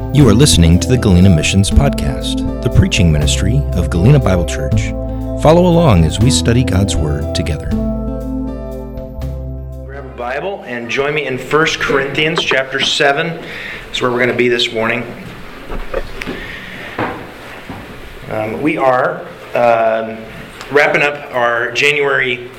You are listening to the Galena Missions Podcast, the preaching ministry of Galena Bible Church. Follow along as we study God's Word together. Grab a Bible and join me in 1 Corinthians chapter 7. That's where we're going to be this morning. We are wrapping up our January,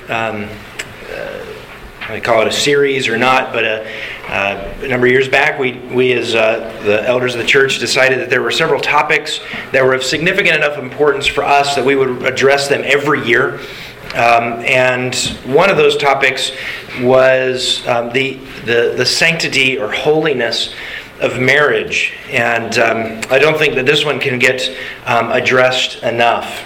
I call it a series or not, but a number of years back, we as the elders of the church decided that there were several topics that were of significant enough importance for us that we would address them every year. And one of those topics was the sanctity or holiness of marriage. And I don't think that this one can get addressed enough.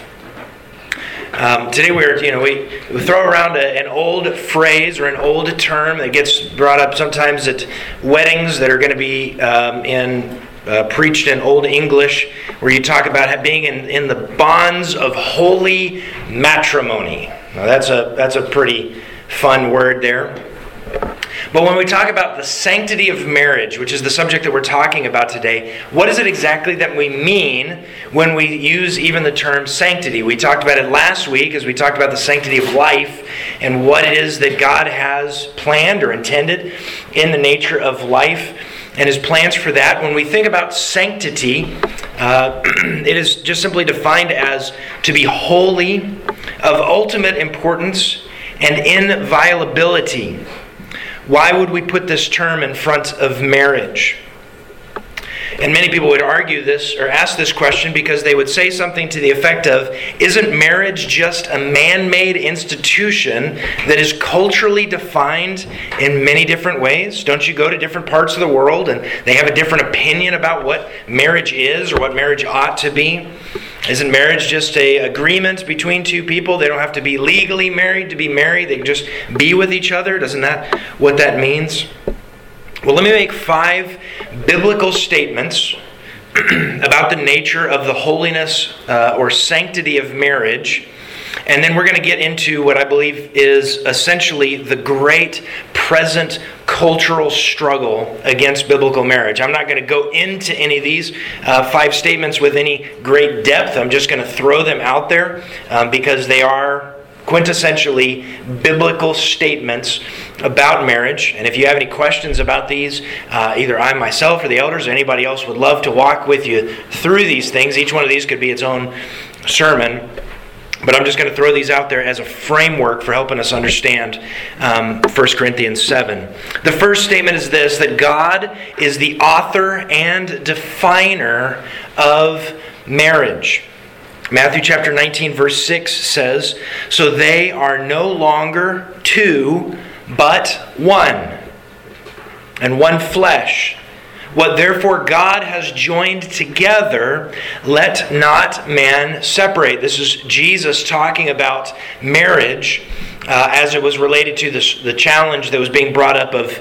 Today we throw around an old phrase or an old term that gets brought up sometimes at weddings that are going to be preached in Old English, where you talk about being in the bonds of holy matrimony. Now that's a pretty fun word there. But when we talk about the sanctity of marriage, which is the subject that we're talking about today, what is it exactly that we mean when we use even the term sanctity? We talked about it last week as we talked about the sanctity of life and what it is that God has planned or intended in the nature of life and His plans for that. When we think about sanctity, it is just simply defined as to be holy, of ultimate importance, and inviolability. Why would we put this term in front of marriage? And many people would argue this or ask this question because they would say something to the effect of, isn't marriage just a man-made institution that is culturally defined in many different ways? Don't you go to different parts of the world and they have a different opinion about what marriage is or what marriage ought to be? Isn't marriage just an agreement between two people? They don't have to be legally married to be married. They can just be with each other. Isn't that what that means? Well, let me make 5 biblical statements about the nature of the holiness or sanctity of marriage. And then we're going to get into what I believe is essentially the great present cultural struggle against biblical marriage. I'm not going to go into any of these 5 statements with any great depth. I'm just going to throw them out there because they are quintessentially biblical statements about marriage. And if you have any questions about these, either I myself or the elders or anybody else would love to walk with you through these things. Each one of these could be its own sermon. But I'm just going to throw these out there as a framework for helping us understand 1 Corinthians 7. The first statement is this, that God is the author and definer of marriage. Matthew chapter 19 verse 6 says, "So they are no longer two, but one, and one flesh. What therefore God has joined together, let not man separate." This is Jesus talking about marriage as it was related to the challenge that was being brought up of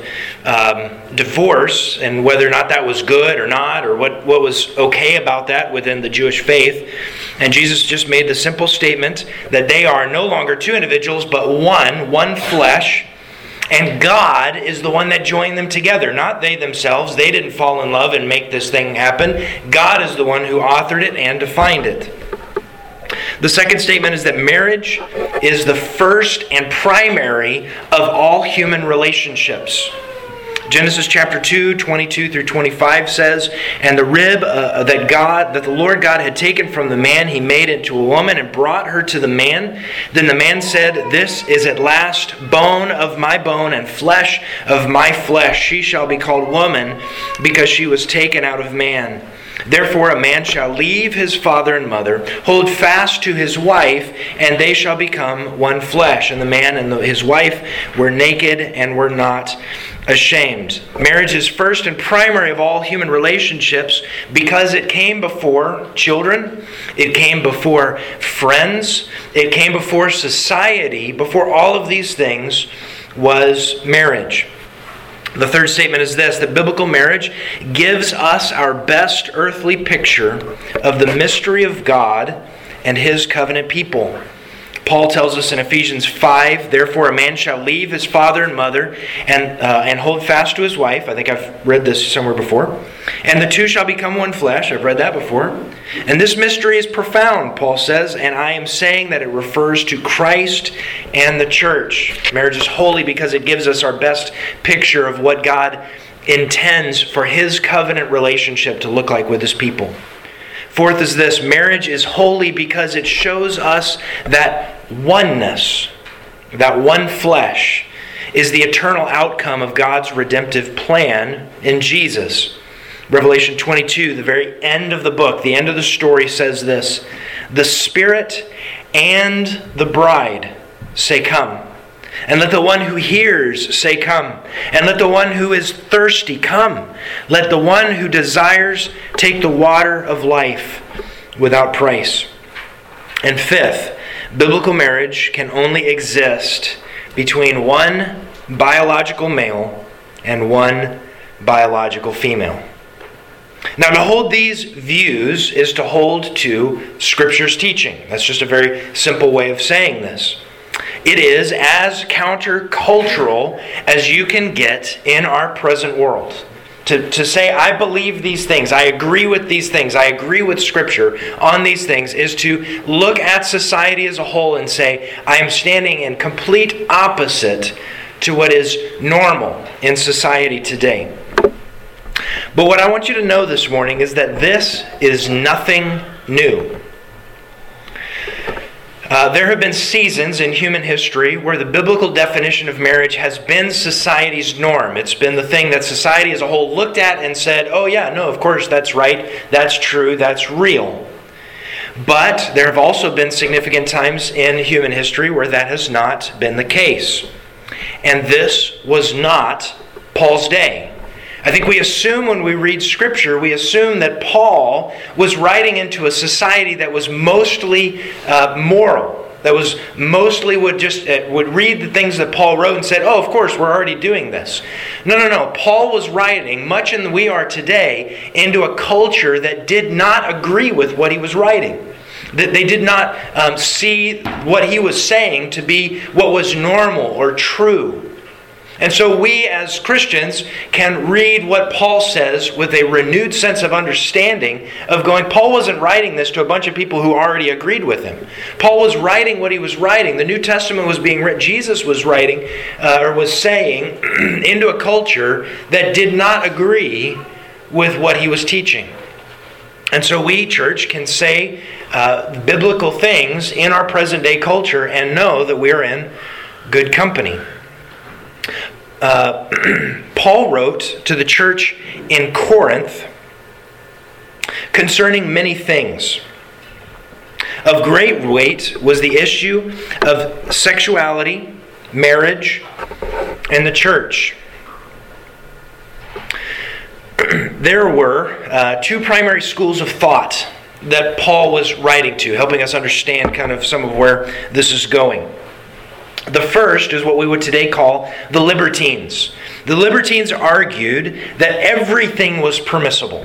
divorce and whether or not that was good or not, or what was okay about that within the Jewish faith. And Jesus just made the simple statement that they are no longer two individuals, but one flesh. And God is the one that joined them together, not they themselves. They didn't fall in love and make this thing happen. God is the one who authored it and defined it. The second statement is that marriage is the first and primary of all human relationships. Genesis chapter 2, 22 through 25 says, "And the rib that the Lord God had taken from the man, He made into a woman and brought her to the man. Then the man said, 'This is at last bone of my bone and flesh of my flesh. She shall be called woman, because she was taken out of man. Therefore a man shall leave his father and mother, hold fast to his wife, and they shall become one flesh.' And the man and his wife were naked and were not ashamed." Marriage is first and primary of all human relationships because it came before children, it came before friends, it came before society. Before all of these things was marriage. The third statement is this, that biblical marriage gives us our best earthly picture of the mystery of God and His covenant people. Paul tells us in Ephesians 5, therefore a man shall leave his father and mother and hold fast to his wife. I think I've read this somewhere before. And the two shall become one flesh. I've read that before. And this mystery is profound, Paul says, and I am saying that it refers to Christ and the church. Marriage is holy because it gives us our best picture of what God intends for His covenant relationship to look like with His people. Fourth is this: marriage is holy because it shows us that oneness, that one flesh, is the eternal outcome of God's redemptive plan in Jesus. Revelation 22, the very end of the book, the end of the story says this: the Spirit and the bride say, "Come." And let the one who hears say, "Come." And let the one who is thirsty come. Let the one who desires take the water of life without price. And fifth, biblical marriage can only exist between one biological male and one biological female. Now, to hold these views is to hold to Scripture's teaching. That's just a very simple way of saying this. It is as countercultural as you can get in our present world. To say, I believe these things, I agree with these things, I agree with Scripture on these things, is to look at society as a whole and say, I am standing in complete opposite to what is normal in society today. But what I want you to know this morning is that this is nothing new. There have been seasons in human history where the biblical definition of marriage has been society's norm. It's been the thing that society as a whole looked at and said, oh yeah, no, of course, that's right, that's true, that's real. But there have also been significant times in human history where that has not been the case. And this was not Paul's day. I think we assume when we read Scripture, we assume that Paul was writing into a society that was mostly moral, that was mostly would read the things that Paul wrote and said, oh, of course, we're already doing this. No. Paul was writing, much in we are today, into a culture that did not agree with what he was writing. That they did not see what he was saying to be what was normal or true. And so we as Christians can read what Paul says with a renewed sense of understanding of going, Paul wasn't writing this to a bunch of people who already agreed with him. Paul was writing what he was writing. The New Testament was being written. Jesus was writing, or was saying, into a culture that did not agree with what he was teaching. And so we, church, can say biblical things in our present day culture and know that we are in good company. Paul wrote to the church in Corinth concerning many things. Of great weight was the issue of sexuality, marriage, and the church. There were two primary schools of thought that Paul was writing to, helping us understand kind of some of where this is going. The first is what we would today call the libertines. The libertines argued that everything was permissible.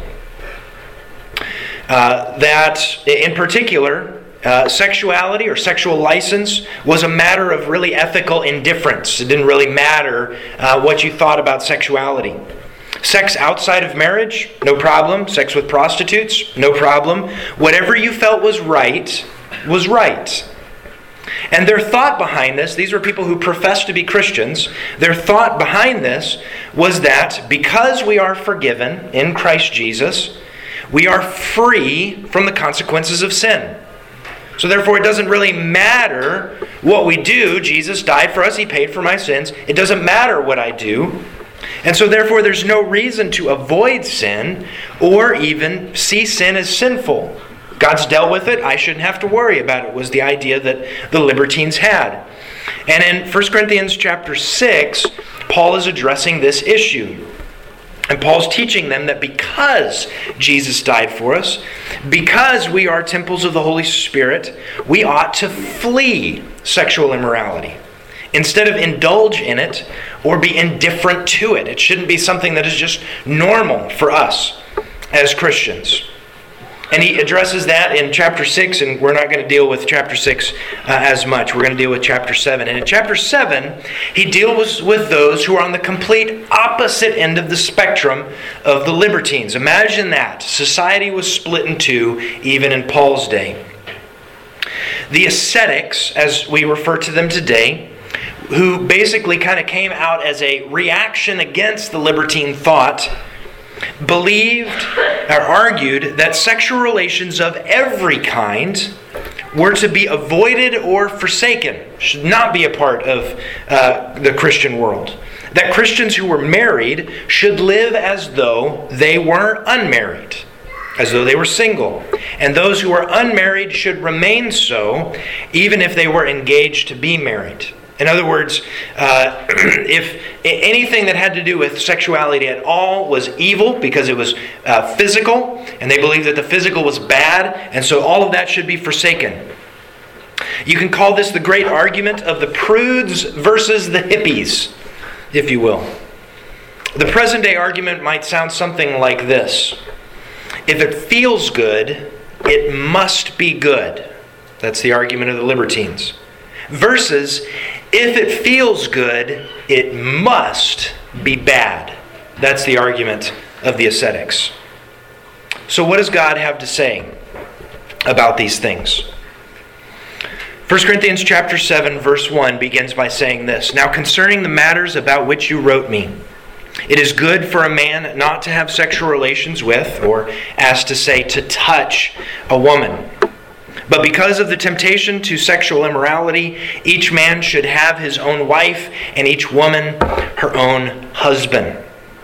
That, in particular, sexuality or sexual license was a matter of really ethical indifference. It didn't really matter what you thought about sexuality. Sex outside of marriage, no problem. Sex with prostitutes, no problem. Whatever you felt was right, was right. And their thought behind this, these were people who professed to be Christians, their thought behind this was that because we are forgiven in Christ Jesus, we are free from the consequences of sin. So therefore it doesn't really matter what we do. Jesus died for us, He paid for my sins. It doesn't matter what I do. And so therefore there's no reason to avoid sin or even see sin as sinful. God's dealt with it. I shouldn't have to worry about it, was the idea that the libertines had. And in 1 Corinthians chapter 6, Paul is addressing this issue. And Paul's teaching them that because Jesus died for us, because we are temples of the Holy Spirit, we ought to flee sexual immorality instead of indulge in it or be indifferent to it. It shouldn't be something that is just normal for us as Christians. And he addresses that in chapter 6, and we're not going to deal with chapter 6 as much. We're going to deal with chapter 7. And in chapter 7, he deals with those who are on the complete opposite end of the spectrum of the libertines. Imagine that. Society was split in two, even in Paul's day. The ascetics, as we refer to them today, who basically kind of came out as a reaction against the libertine thought, believed or argued that sexual relations of every kind were to be avoided or forsaken, should not be a part of the Christian world. That Christians who were married should live as though they were unmarried, as though they were single. And those who were unmarried should remain so, even if they were engaged to be married. In other words, if anything that had to do with sexuality at all was evil because it was physical, and they believed that the physical was bad, and so all of that should be forsaken. You can call this the great argument of the prudes versus the hippies, if you will. The present day argument might sound something like this. If it feels good, it must be good. That's the argument of the libertines. Versus, if it feels good, it must be bad. That's the argument of the ascetics. So what does God have to say about these things? 1 Corinthians chapter 7, verse 1 begins by saying this. Now concerning the matters about which you wrote me, it is good for a man not to have sexual relations with, or as to say, to touch a woman. But because of the temptation to sexual immorality, each man should have his own wife, and each woman her own husband.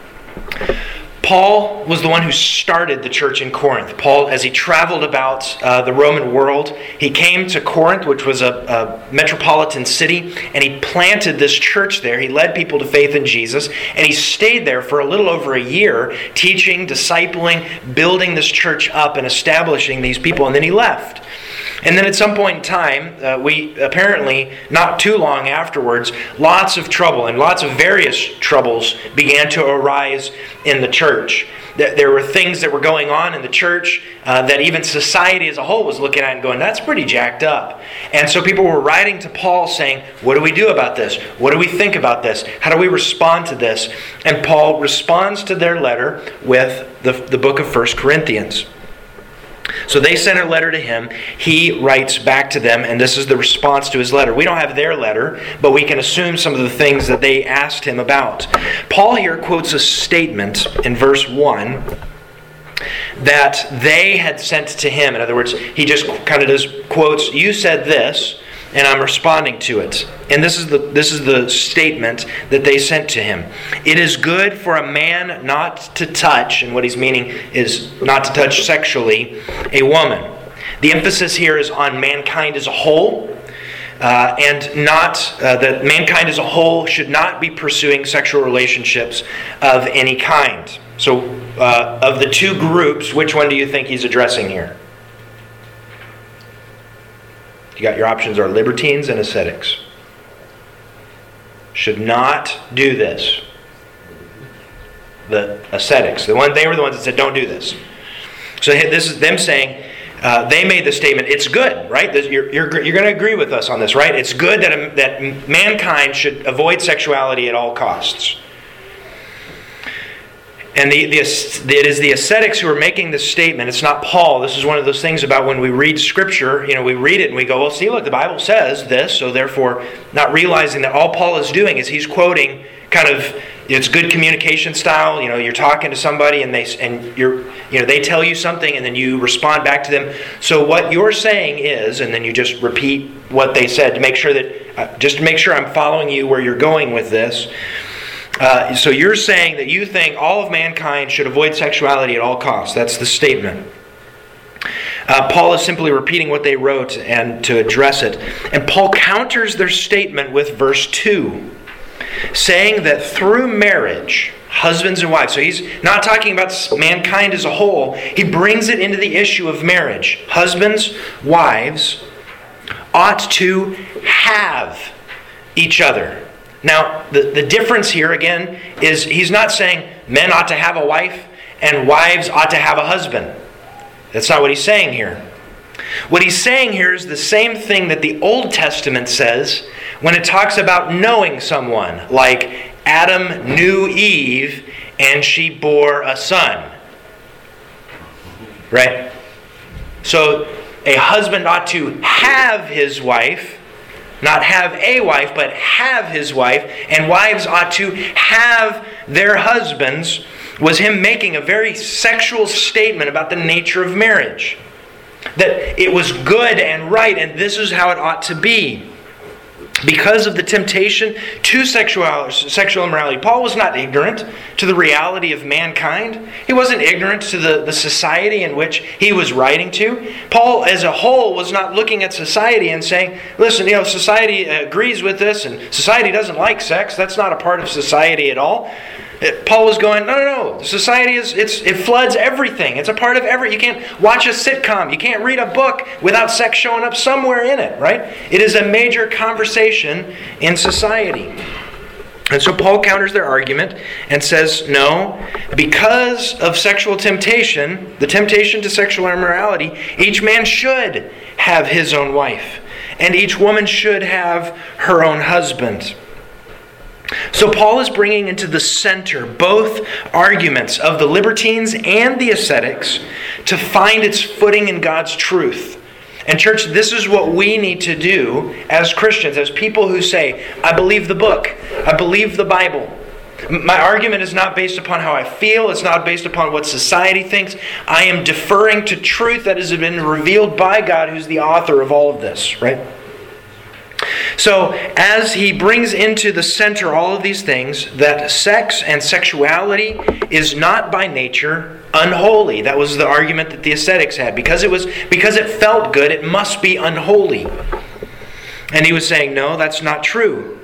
Paul was the one who started the church in Corinth. Paul, as he traveled about the Roman world, he came to Corinth, which was a metropolitan city, and he planted this church there. He led people to faith in Jesus, and he stayed there for a little over a year, teaching, discipling, building this church up, and establishing these people, and then he left. And then at some point in time, we apparently, not too long afterwards, lots of trouble and lots of various troubles began to arise in the church. There were things that were going on in the church that even society as a whole was looking at and going, that's pretty jacked up. And so people were writing to Paul saying, what do we do about this? What do we think about this? How do we respond to this? And Paul responds to their letter with the book of 1 Corinthians. So they sent a letter to him. He writes back to them, and this is the response to his letter. We don't have their letter, but we can assume some of the things that they asked him about. Paul here quotes a statement in verse 1 that they had sent to him. In other words, he just kind of just quotes, you said this, and I'm responding to it. And this is the statement that they sent to him. It is good for a man not to touch, and what he's meaning is not to touch sexually, a woman. The emphasis here is on mankind as a whole, and not that mankind as a whole should not be pursuing sexual relationships of any kind. So, of the two groups, which one do you think he's addressing here? You got your options are libertines and ascetics. Should not do this. The ascetics, they were the ones that said don't do this. So this is them saying they made the statement. It's good, right? You're going to agree with us on this, right? It's good that mankind should avoid sexuality at all costs. And it is the ascetics who are making this statement. It's not Paul. This is one of those things about when we read Scripture, we read it and we go, well, see, look, the Bible says this, so therefore not realizing that all Paul is doing is he's quoting kind of, it's good communication style. You're talking to somebody and they tell you something and then you respond back to them. So what you're saying is, and then you just repeat what they said to make sure that, I'm following you where you're going with this. So you're saying that you think all of mankind should avoid sexuality at all costs. That's the statement. Paul is simply repeating what they wrote and to address it. And Paul counters their statement with verse 2, saying that through marriage, husbands and wives. So he's not talking about mankind as a whole. He brings it into the issue of marriage. Husbands, wives ought to have each other. Now, the difference here, again, is he's not saying men ought to have a wife and wives ought to have a husband. That's not what he's saying here. What he's saying here is the same thing that the Old Testament says when it talks about knowing someone, like Adam knew Eve and she bore a son. Right? So a husband ought to have his wife, not have a wife, but have his wife, and wives ought to have their husbands, was him making a very sexual statement about the nature of marriage. That it was good and right, and this is how it ought to be. Because of the temptation to sexual immorality, Paul was not ignorant to the reality of mankind. He wasn't ignorant to the society in which he was writing to. Paul, as a whole, was not looking at society and saying, listen, society agrees with this, and society doesn't like sex. That's not a part of society at all. Paul was going, no. Society it floods everything. It's a part of You can't watch a sitcom. You can't read a book without sex showing up somewhere in it, right? It is a major conversation in society. And so Paul counters their argument and says, no, because of sexual temptation, the temptation to sexual immorality, each man should have his own wife, and each woman should have her own husband. So Paul is bringing into the center both arguments of the libertines and the ascetics to find its footing in God's truth. And church, this is what we need to do as Christians, as people who say, I believe the book, I believe the Bible. My argument is not based upon how I feel, it's not based upon what society thinks. I am deferring to truth that has been revealed by God, who's the author of all of this, right? So, as he brings into the center all of these things, that sex and sexuality is not by nature unholy. That was the argument that the ascetics had. Because it felt good, it must be unholy. And he was saying, no, that's not true.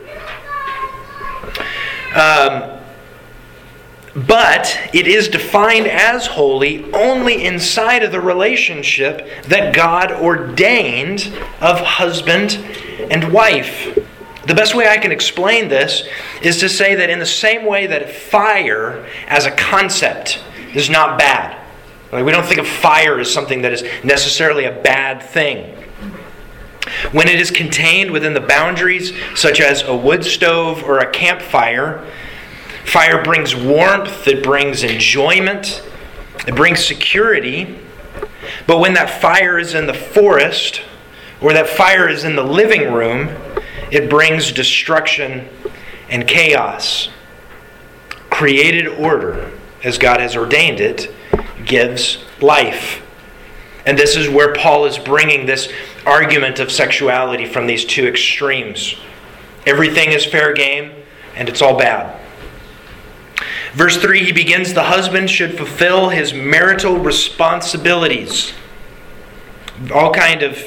But it is defined as holy only inside of the relationship that God ordained of husband and wife. The best way I can explain this is to say that in the same way that fire as a concept is not bad. Like, we don't think of fire as something that is necessarily a bad thing. When it is contained within the boundaries, such as a wood stove or a campfire, fire brings warmth, it brings enjoyment, it brings security. But when that fire is in the forest, or that fire is in the living room, it brings destruction and chaos. Created order, as God has ordained it, gives life. And this is where Paul is bringing this argument of sexuality from these two extremes. Everything is fair game, and it's all bad. Verse 3, he begins, the husband should fulfill his marital responsibilities. All kind of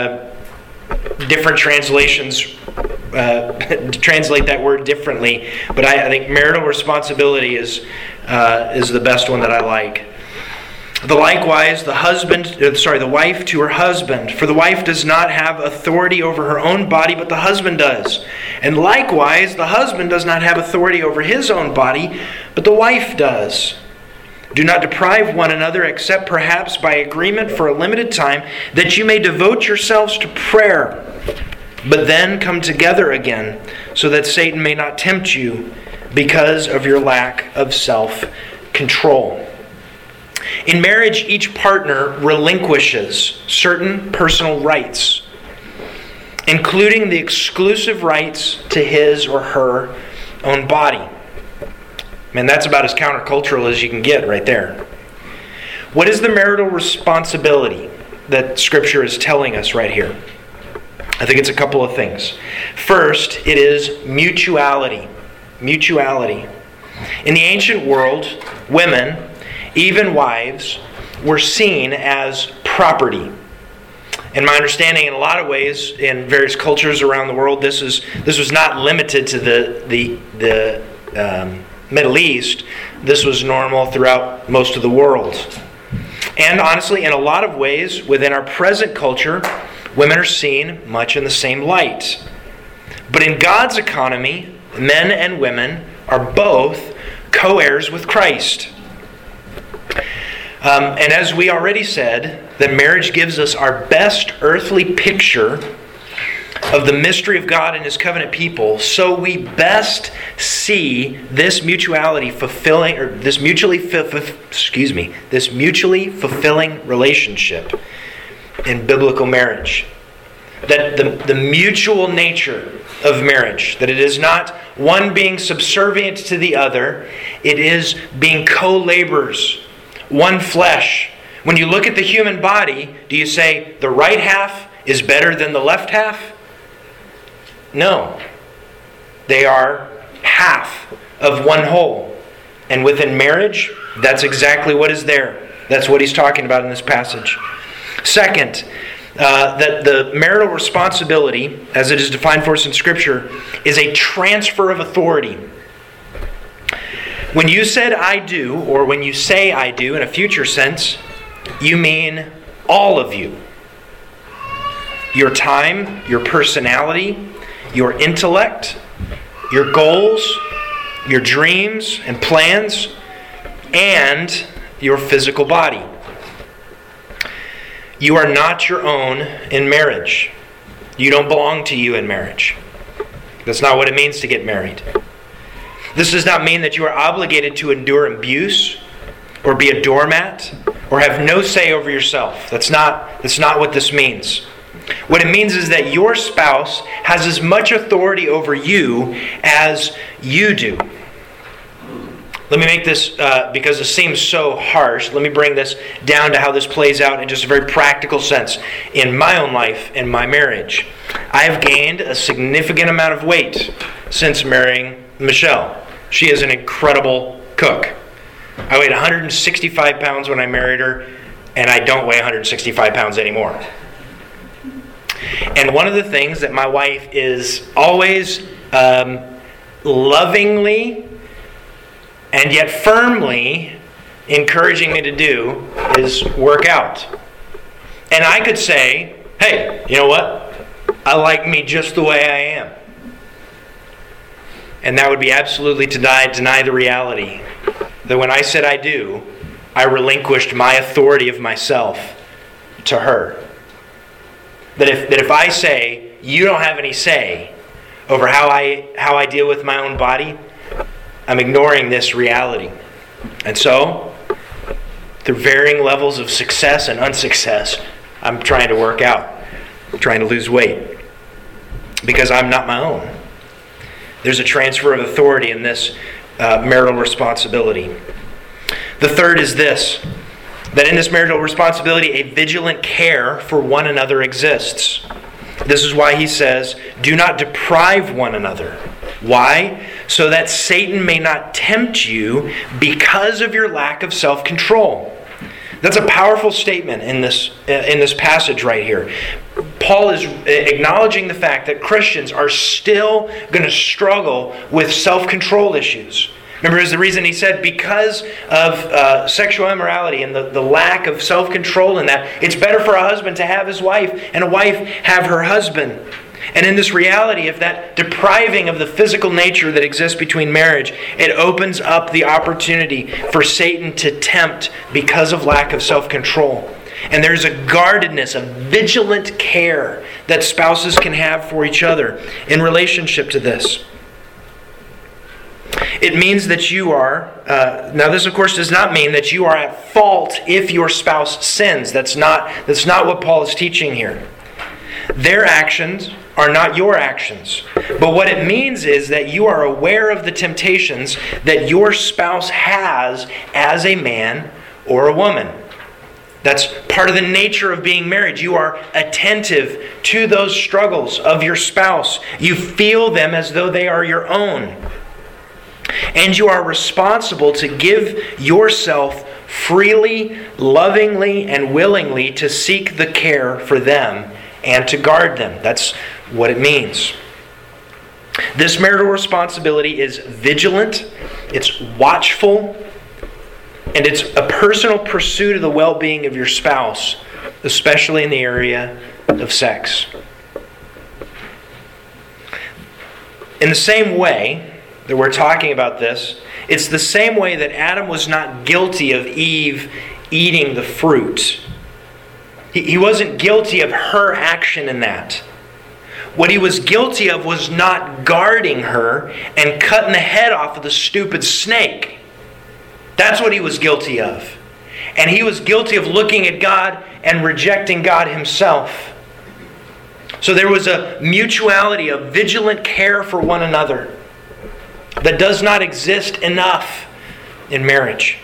different translations translate that word differently, but I think marital responsibility is the best one that I like. Likewise, the wife to her husband. For the wife does not have authority over her own body, but the husband does. And likewise, the husband does not have authority over his own body, but the wife does. Do not deprive one another, except perhaps by agreement for a limited time, that you may devote yourselves to prayer, but then come together again, so that Satan may not tempt you because of your lack of self-control. In marriage, each partner relinquishes certain personal rights, including the exclusive rights to his or her own body. Man, that's about as countercultural as you can get right there. What is the marital responsibility that Scripture is telling us right here? I think it's a couple of things. First, it is mutuality. Mutuality. In the ancient world, women, even wives, were seen as property. In my understanding, in a lot of ways, in various cultures around the world, this was not limited to the Middle East. This was normal throughout most of the world. And honestly, in a lot of ways, within our present culture, women are seen much in the same light. But in God's economy, men and women are both co-heirs with Christ. And as we already said, that marriage gives us our best earthly picture of the mystery of God and His covenant people, so we best see this mutually fulfilling relationship in biblical marriage. That the mutual nature of marriage, that it is not one being subservient to the other, it is being co-laborers, one flesh. When you look at the human body, do you say the right half is better than the left half? No. They are half of one whole. And within marriage, that's exactly what is there. That's what he's talking about in this passage. Second, that the marital responsibility, as it is defined for us in Scripture, is a transfer of authority. When you said I do, or when you say I do in a future sense, you mean all of you. Your time, your personality, your intellect, your goals, your dreams and plans, and your physical body. You are not your own in marriage. You don't belong to you in marriage. That's not what it means to get married. This does not mean that you are obligated to endure abuse or be a doormat or have no say over yourself. That's not what this means. What it means is that your spouse has as much authority over you as you do. Let me make this, because it seems so harsh, let me bring this down to how this plays out in just a very practical sense in my own life and my marriage. I have gained a significant amount of weight since marrying Michelle. She is an incredible cook. I weighed 165 pounds when I married her, and I don't weigh 165 pounds anymore. And one of the things that my wife is always lovingly and yet firmly encouraging me to do is work out. And I could say, hey, you know what? I like me just the way I am. And that would be absolutely to deny the reality that when I said I do, I relinquished my authority of myself to her. That if I say, you don't have any say over how I deal with my own body, I'm ignoring this reality. And so, through varying levels of success and unsuccess, I'm trying to work out. I'm trying to lose weight. Because I'm not my own. There's a transfer of authority in this marital responsibility. The third is this: that in this marital responsibility, a vigilant care for one another exists. This is why he says, do not deprive one another. Why? So that Satan may not tempt you because of your lack of self-control. That's a powerful statement in this passage right here. Paul is acknowledging the fact that Christians are still going to struggle with self-control issues. Remember, is the reason he said because of sexual immorality and the lack of self-control in that, it's better for a husband to have his wife and a wife have her husband. And in this reality of that depriving of the physical nature that exists between marriage, it opens up the opportunity for Satan to tempt because of lack of self-control. And there's a guardedness, a vigilant care that spouses can have for each other in relationship to this. It means that you are, now this of course does not mean that you are at fault if your spouse sins. That's not what Paul is teaching here. Their actions are not your actions. But what it means is that you are aware of the temptations that your spouse has as a man or a woman. That's part of the nature of being married. You are attentive to those struggles of your spouse. You feel them as though they are your own. And you are responsible to give yourself freely, lovingly, and willingly to seek the care for them and to guard them. That's what it means. This marital responsibility is vigilant, it's watchful, and it's a personal pursuit of the well-being of your spouse, especially in the area of sex. In the same way that we're talking about this, it's the same way that Adam was not guilty of Eve eating the fruit. He wasn't guilty of her action in that. What he was guilty of was not guarding her and cutting the head off of the stupid snake. That's what he was guilty of. And he was guilty of looking at God and rejecting God himself. So there was a mutuality, a vigilant care for one another that does not exist enough in marriage.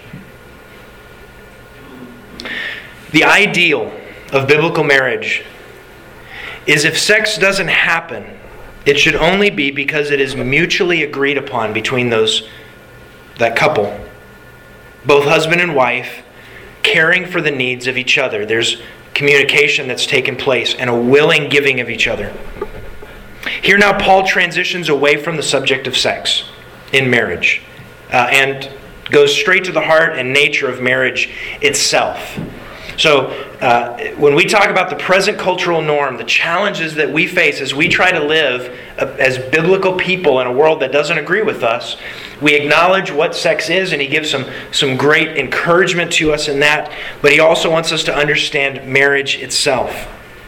The ideal of biblical marriage is if sex doesn't happen, it should only be because it is mutually agreed upon between that couple. Both husband and wife caring for the needs of each other. There's communication that's taken place and a willing giving of each other. Here now Paul transitions away from the subject of sex in marriage and goes straight to the heart and nature of marriage itself. So when we talk about the present cultural norm, the challenges that we face as we try to live as biblical people in a world that doesn't agree with us, we acknowledge what sex is, and he gives some great encouragement to us in that, but he also wants us to understand marriage itself.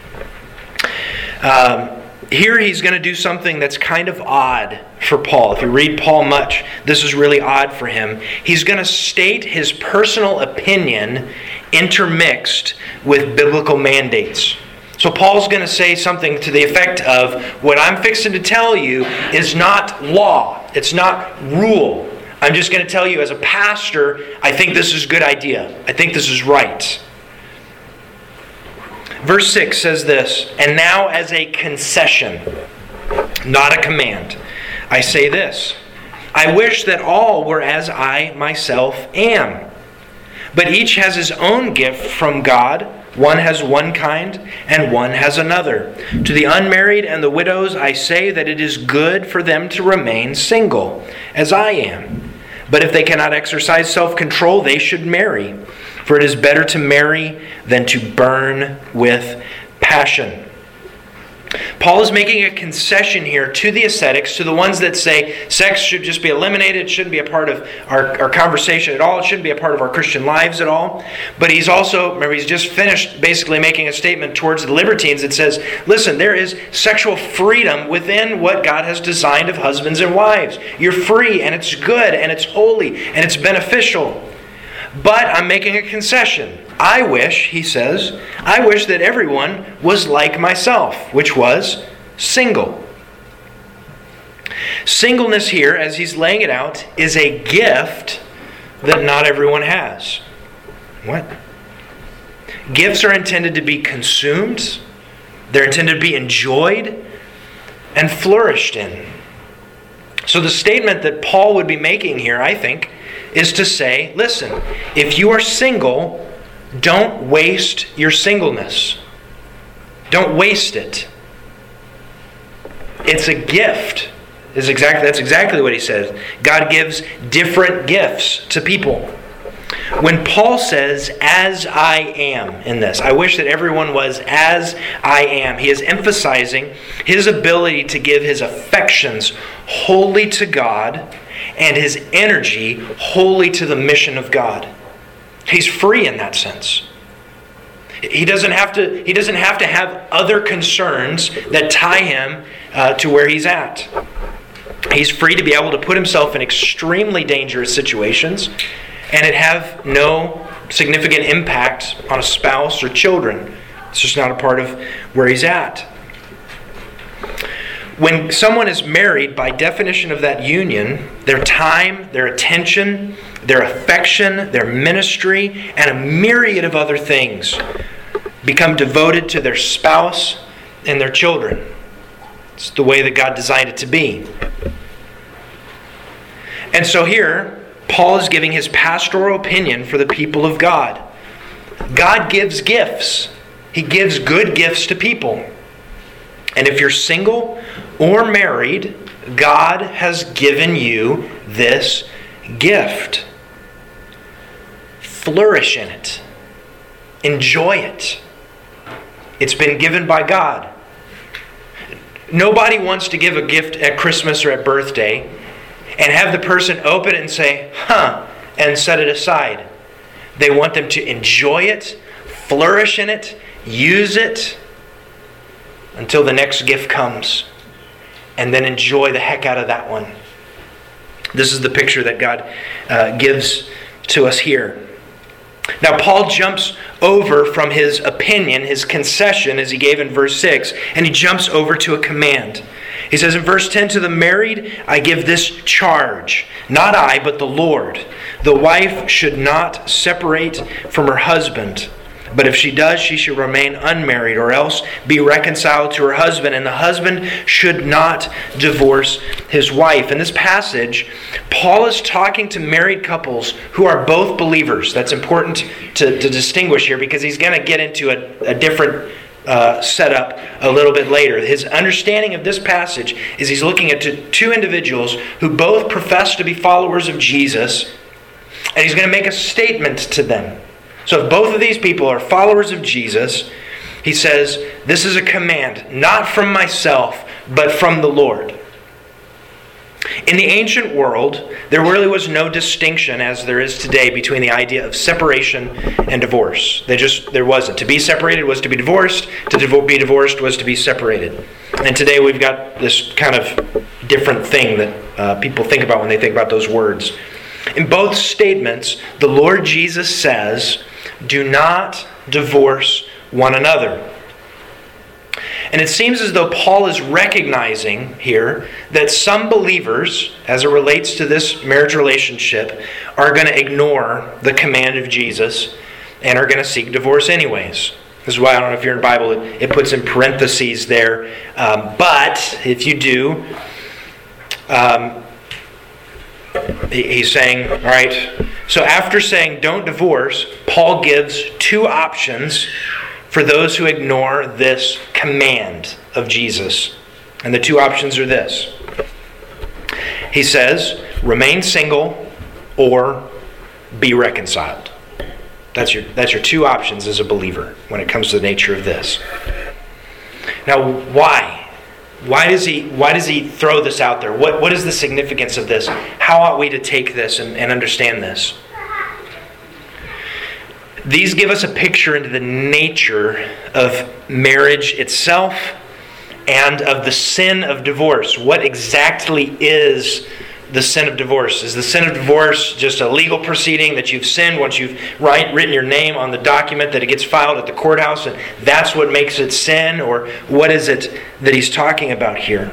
Here he's going to do something that's kind of odd for Paul. If you read Paul much, this is really odd for him. He's going to state his personal opinion intermixed with biblical mandates. So Paul's going to say something to the effect of, what I'm fixing to tell you is not law. It's not rule. I'm just going to tell you as a pastor, I think this is a good idea. I think this is right. Verse 6 says this, "And now as a concession, not a command, I say this, I wish that all were as I myself am. But each has his own gift from God. One has one kind, and one has another. To the unmarried and the widows I say that it is good for them to remain single, as I am. But if they cannot exercise self-control, they should marry. For it is better to marry than to burn with passion." Paul is making a concession here to the ascetics, to the ones that say sex should just be eliminated, it shouldn't be a part of our conversation at all, it shouldn't be a part of our Christian lives at all. But he's also, remember, he's just finished basically making a statement towards the libertines that says, listen, there is sexual freedom within what God has designed of husbands and wives. You're free, and it's good, and it's holy, and it's beneficial. But I'm making a concession. I wish, he says, I wish that everyone was like myself, which was single. Singleness here, as he's laying it out, is a gift that not everyone has. What? Gifts are intended to be consumed. They're intended to be enjoyed and flourished in. So the statement that Paul would be making here, I think, is to say, listen, if you are single, don't waste your singleness. Don't waste it. It's a gift. That's exactly what he says. God gives different gifts to people. When Paul says, as I am in this, I wish that everyone was as I am, he is emphasizing his ability to give his affections wholly to God and his energy wholly to the mission of God. He's free in that sense. He doesn't have to have other concerns that tie him to where he's at. He's free to be able to put himself in extremely dangerous situations and it have no significant impact on a spouse or children. It's just not a part of where he's at. When someone is married, by definition of that union, their time, their attention, their affection, their ministry, and a myriad of other things become devoted to their spouse and their children. It's the way that God designed it to be. And so here, Paul is giving his pastoral opinion for the people of God. God gives gifts. He gives good gifts to people. And if you're single or married, God has given you this gift. Flourish in it. Enjoy it. It's been given by God. Nobody wants to give a gift at Christmas or at birthday and have the person open it and say, and set it aside. They want them to enjoy it, flourish in it, use it until the next gift comes, and then enjoy the heck out of that one. This is the picture that God gives to us here. Now, Paul jumps over from his opinion, his concession, as he gave in verse 6, and he jumps over to a command. He says in verse 10, "To the married I give this charge, not I, but the Lord. The wife should not separate from her husband. But if she does, she should remain unmarried, or else be reconciled to her husband. And the husband should not divorce his wife." In this passage, Paul is talking to married couples who are both believers. That's important to distinguish here, because he's going to get into a different setup a little bit later. His understanding of this passage is he's looking at two individuals who both profess to be followers of Jesus, and he's going to make a statement to them. So if both of these people are followers of Jesus, he says, this is a command, not from myself, but from the Lord. In the ancient world, there really was no distinction, as there is today, between the idea of separation and divorce. There wasn't. To be separated was to be divorced. To be divorced was to be separated. And today we've got this kind of different thing that people think about when they think about those words. In both statements, the Lord Jesus says, "Do not divorce one another." And it seems as though Paul is recognizing here that some believers, as it relates to this marriage relationship, are going to ignore the command of Jesus and are going to seek divorce anyways. This is why, I don't know if you're in the Bible, it puts in parentheses there. But if you do, he's saying, all right, so after saying don't divorce, Paul gives two options for those who ignore this command of Jesus. And the two options are this. He says, remain single or be reconciled. That's your two options as a believer when it comes to the nature of this. Now, why? Why does he throw this out there? What is the significance of this? How ought we to take this and understand this? These give us a picture into the nature of marriage itself and of the sin of divorce. What exactly is the sin of divorce? Is the sin of divorce just a legal proceeding that you've sinned once you've written your name on the document that it gets filed at the courthouse and that's what makes it sin? Or what is it that he's talking about here?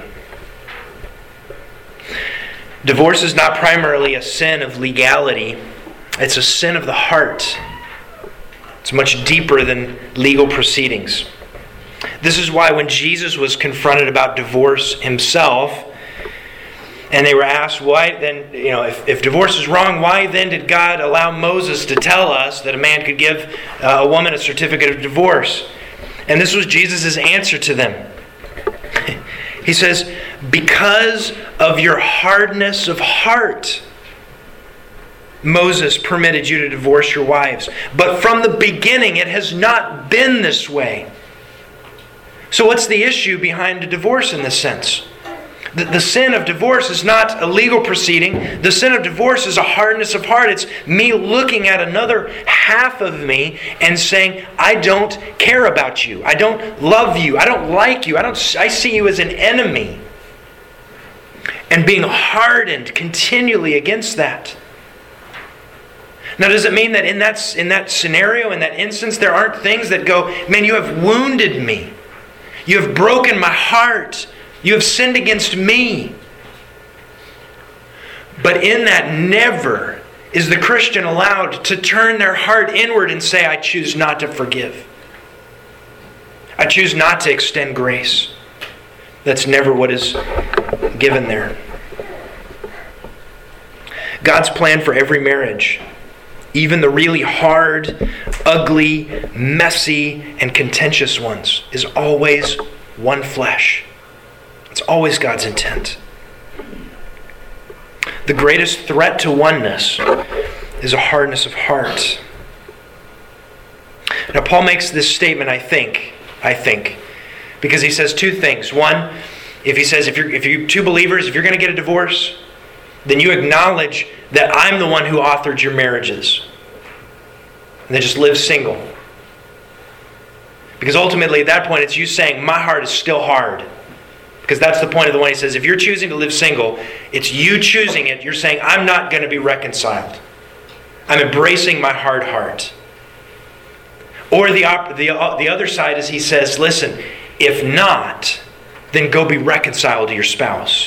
Divorce is not primarily a sin of legality. It's a sin of the heart. It's much deeper than legal proceedings. This is why when Jesus was confronted about divorce himself, and they were asked, why then, if divorce is wrong, why then did God allow Moses to tell us that a man could give a woman a certificate of divorce? And this was Jesus' answer to them. He says, because of your hardness of heart, Moses permitted you to divorce your wives. But from the beginning, it has not been this way. So what's the issue behind a divorce in this sense? The sin of divorce is not a legal proceeding. The sin of divorce is a hardness of heart. It's me looking at another half of me and saying, I don't care about you. I don't love you. I don't like you. I see you as an enemy. And being hardened continually against that. Now, does it mean that in that scenario, in that instance, there aren't things that go, man, you have wounded me. You have broken my heart. You have sinned against me. But in that, never is the Christian allowed to turn their heart inward and say, I choose not to forgive. I choose not to extend grace. That's never what is given there. God's plan for every marriage, even the really hard, ugly, messy, and contentious ones, is always one flesh. It's always God's intent. The greatest threat to oneness is a hardness of heart. Now, Paul makes this statement, I think, because he says two things. One, if you're two believers, if you're going to get a divorce, then you acknowledge that I'm the one who authored your marriages. and then just live single. Because ultimately at that point it's you saying, my heart is still hard. Because that's the point of the one he says, if you're choosing to live single, it's you choosing it. You're saying, I'm not going to be reconciled. I'm embracing my hard heart. Or the other side is he says, listen, if not, then go be reconciled to your spouse.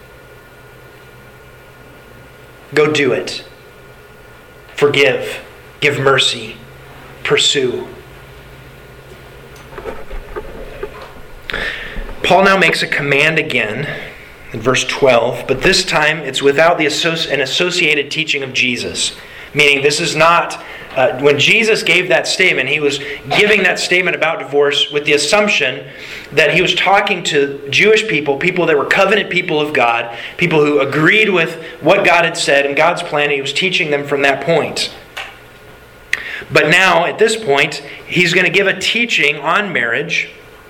Go do it. Forgive. Give mercy. Pursue. Paul now makes a command again in verse 12, but this time it's without an associated teaching of Jesus. Meaning this is not, when Jesus gave that statement, he was giving that statement about divorce with the assumption that he was talking to Jewish people that were covenant people of God, people who agreed with what God had said and God's plan, and he was teaching them from that point. But now, at this point, he's going to give a teaching on marriage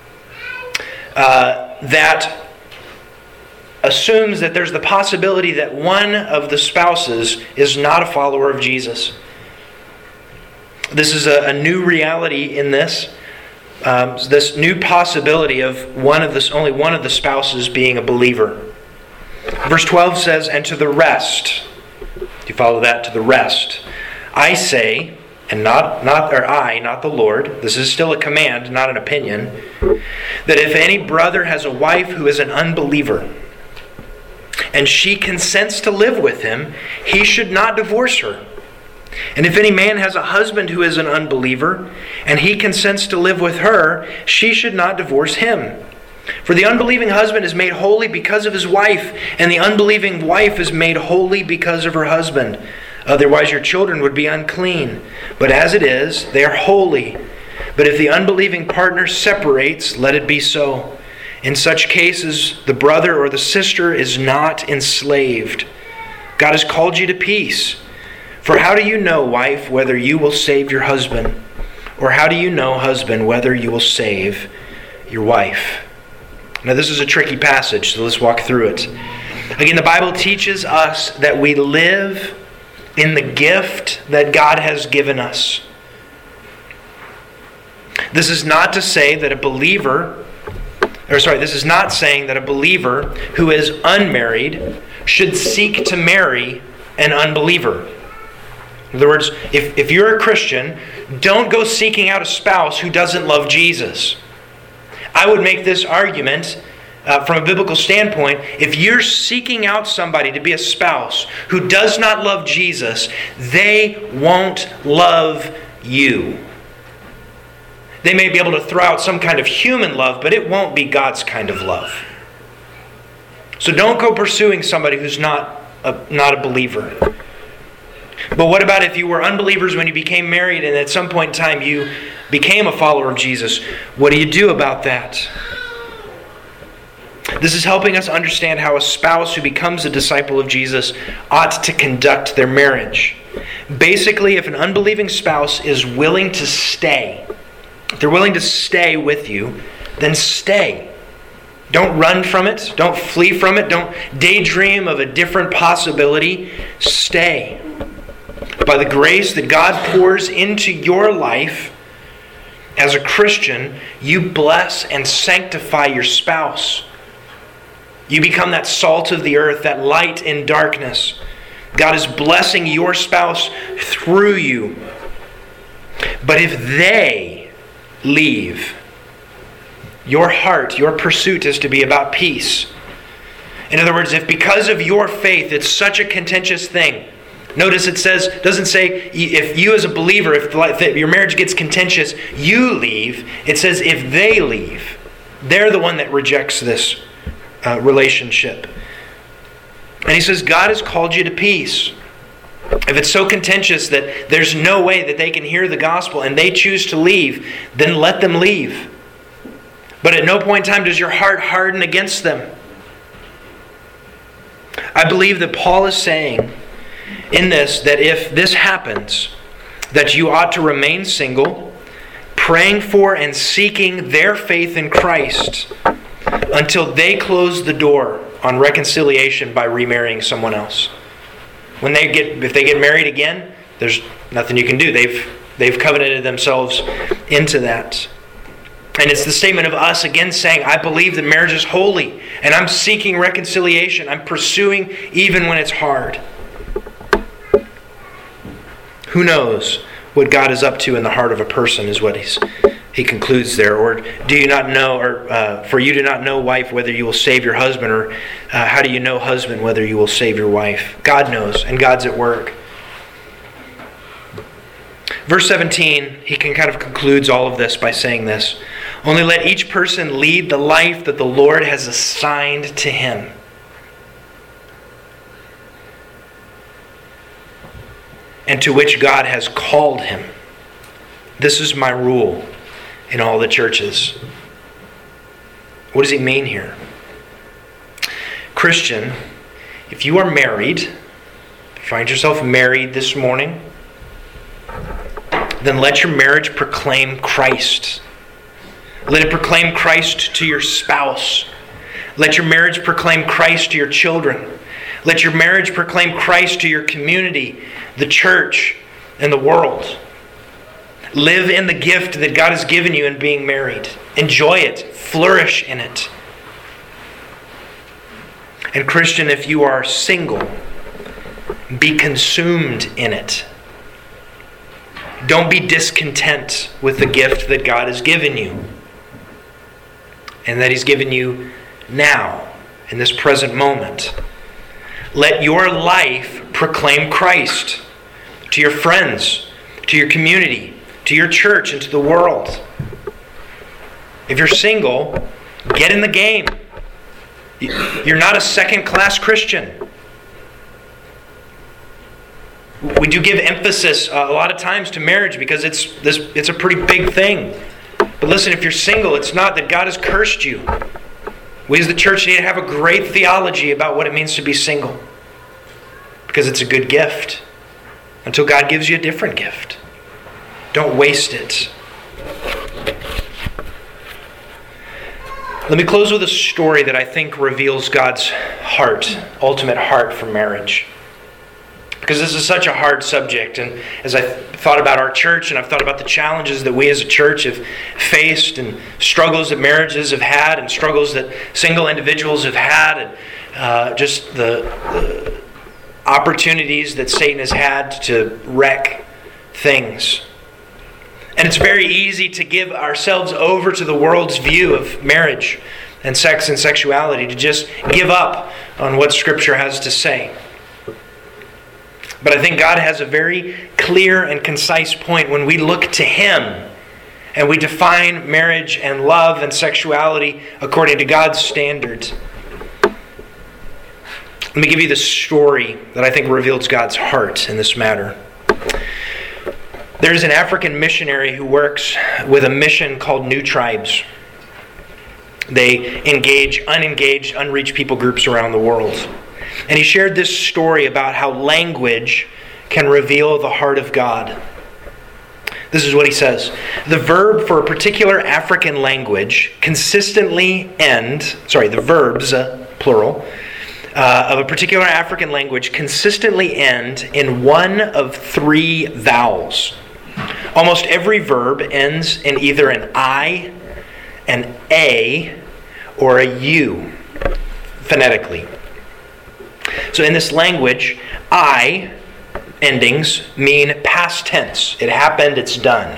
that assumes that there's the possibility that one of the spouses is not a follower of Jesus. This is a new reality in this. This new possibility of only one of the spouses being a believer. Verse 12 says, and to the rest, do you follow that? To the rest, I say, and not the Lord, this is still a command, not an opinion, that if any brother has a wife who is an unbeliever, and she consents to live with him, he should not divorce her. And if any man has a husband who is an unbeliever, and he consents to live with her, she should not divorce him. For the unbelieving husband is made holy because of his wife, and the unbelieving wife is made holy because of her husband. Otherwise your children would be unclean. But as it is, they are holy. But if the unbelieving partner separates, let it be so. In such cases, the brother or the sister is not enslaved. God has called you to peace. For how do you know, wife, whether you will save your husband? Or how do you know, husband, whether you will save your wife? Now this is a tricky passage, so let's walk through it. Again, the Bible teaches us that we live in the gift that God has given us. This is not to say that this is not saying that a believer who is unmarried should seek to marry an unbeliever. In other words, if you're a Christian, don't go seeking out a spouse who doesn't love Jesus. I would make this argument from a biblical standpoint. If you're seeking out somebody to be a spouse who does not love Jesus, they won't love you. They may be able to throw out some kind of human love, but it won't be God's kind of love. So don't go pursuing somebody who's not a believer. But what about if you were unbelievers when you became married and at some point in time you became a follower of Jesus? What do you do about that? This is helping us understand how a spouse who becomes a disciple of Jesus ought to conduct their marriage. Basically, if an unbelieving spouse is willing to stay, if they're willing to stay with you, then stay. Don't run from it. Don't flee from it. Don't daydream of a different possibility. Stay. By the grace that God pours into your life as a Christian, you bless and sanctify your spouse. You become that salt of the earth, that light in darkness. God is blessing your spouse through you. But if they leave, your heart, your pursuit is to be about peace. In other words, if because of your faith it's such a contentious thing, notice it doesn't say if you as a believer, if your marriage gets contentious, you leave. It says if they leave, they're the one that rejects this relationship. And he says God has called you to peace. If it's so contentious that there's no way that they can hear the gospel and they choose to leave, then let them leave. But at no point in time does your heart harden against them. I believe that Paul is saying in this that if this happens, that you ought to remain single, praying for and seeking their faith in Christ until they close the door on reconciliation by remarrying someone else. If they get married again, there's nothing you can do. They've covenanted themselves into that. And it's the statement of us again saying, I believe that marriage is holy, and I'm seeking reconciliation. I'm pursuing even when it's hard. Who knows what God is up to in the heart of a person is what he concludes there. Or do you not know, or for you do not know, wife, whether you will save your husband, or how do you know, husband, whether you will save your wife? God knows, and God's at work. Verse 17, he kind of concludes all of this by saying this: only let each person lead the life that the Lord has assigned to him. And to which God has called him. This is my rule in all the churches. What does he mean here? Christian, if you are married, if you find yourself married this morning, then let your marriage proclaim Christ. Let it proclaim Christ to your spouse. Let your marriage proclaim Christ to your children. Let your marriage proclaim Christ to your community, the church, and the world. Live in the gift that God has given you in being married. Enjoy it. Flourish in it. And Christian, if you are single, be consumed in it. Don't be discontent with the gift that God has given you, and that He's given you now, in this present moment. Let your life proclaim Christ to your friends, to your community, to your church, and to the world. If you're single, get in the game. You're not a second-class Christian. We do give emphasis a lot of times to marriage because it's a pretty big thing. But listen, if you're single, it's not that God has cursed you. We as the church need to have a great theology about what it means to be single, because it's a good gift until God gives you a different gift. Don't waste it. Let me close with a story that I think reveals God's heart, ultimate heart for marriage. Because this is such a hard subject, and as I thought about our church, and I've thought about the challenges that we as a church have faced, and struggles that marriages have had, and struggles that single individuals have had, and just the opportunities that Satan has had to wreck things. And it's very easy to give ourselves over to the world's view of marriage and sex and sexuality, to just give up on what Scripture has to say. But I think God has a very clear and concise point when we look to Him and we define marriage and love and sexuality according to God's standards. Let me give you the story that I think reveals God's heart in this matter. There's an African missionary who works with a mission called New Tribes. They engage unengaged, unreached people groups around the world. And he shared this story about how language can reveal the heart of God. This is what he says. The verb for a particular African language consistently the verbs, plural, of a particular African language consistently end in one of three vowels. Almost every verb ends in either an I, an A, or a U, phonetically. So in this language, I endings mean past tense. It happened, it's done.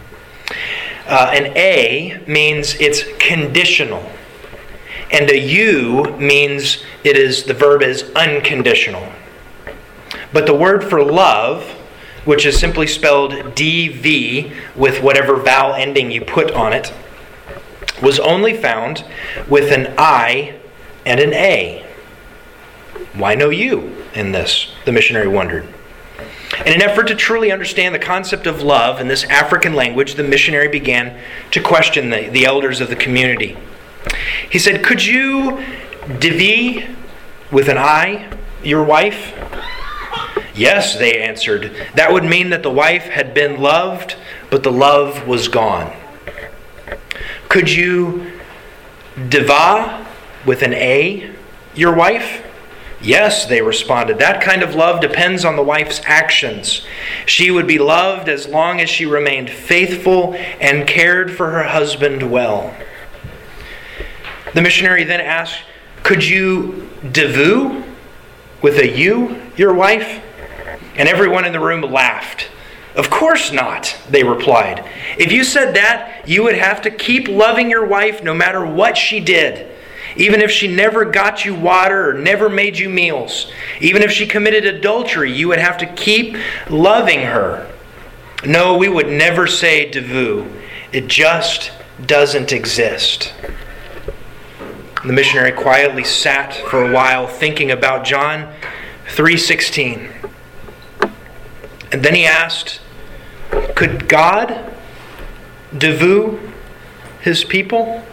An A means it's conditional. And a U means the verb is unconditional. But the word for love, which is simply spelled DV with whatever vowel ending you put on it, was only found with an I and an A. Why no you in this? The missionary wondered. In an effort to truly understand the concept of love in this African language, the missionary began to question the elders of the community. He said, "Could you divi with an I your wife?" "Yes," they answered. "That would mean that the wife had been loved, but the love was gone." "Could you diva with an A your wife?" Yes, they responded. That kind of love depends on the wife's actions. She would be loved as long as she remained faithful and cared for her husband well. The missionary then asked, could you devu with a U, your wife? And everyone in the room laughed. Of course not, they replied. If you said that, you would have to keep loving your wife no matter what she did. Even if she never got you water or never made you meals. Even if she committed adultery, you would have to keep loving her. No, we would never say devu. It just doesn't exist. The missionary quietly sat for a while thinking about John 3:16. And then he asked, could God devu his people?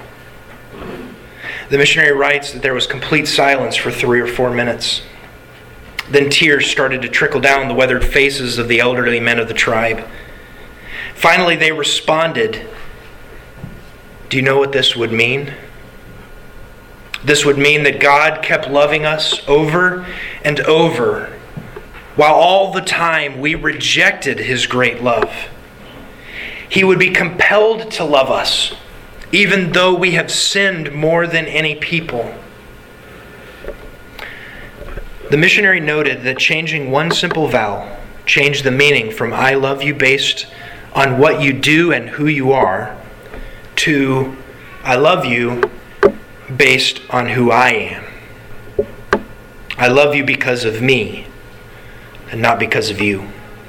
The missionary writes that there was complete silence for 3 or 4 minutes. Then tears started to trickle down the weathered faces of the elderly men of the tribe. Finally, they responded, do you know what this would mean? This would mean that God kept loving us over and over, while all the time we rejected His great love. He would be compelled to love us, even though we have sinned more than any people. The missionary noted that changing one simple vowel changed the meaning from I love you based on what you do and who you are to I love you based on who I am. I love you because of me and not because of you.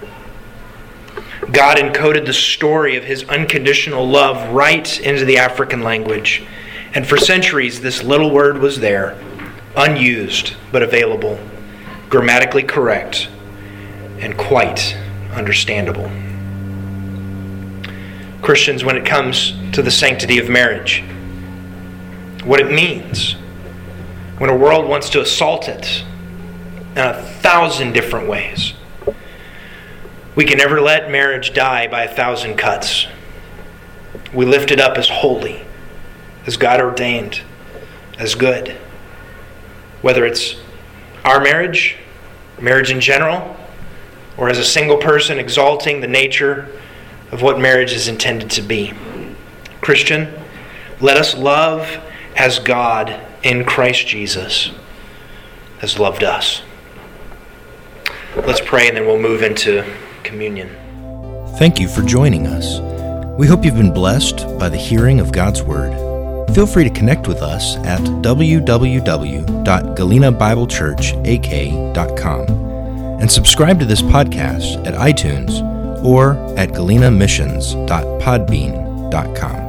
God encoded the story of His unconditional love right into the African language. And for centuries, this little word was there, unused but available, grammatically correct, and quite understandable. Christians, when it comes to the sanctity of marriage, what it means, when a world wants to assault it in 1,000 different ways, we can never let marriage die by 1,000 cuts. We lift it up as holy, as God ordained, as good. Whether it's our marriage in general, or as a single person exalting the nature of what marriage is intended to be. Christian, let us love as God in Christ Jesus has loved us. Let's pray and then we'll move into communion. Thank you for joining us. We hope you've been blessed by the hearing of God's Word. Feel free to connect with us at www.galenabiblechurchak.com and subscribe to this podcast at iTunes or at galenamissions.podbean.com.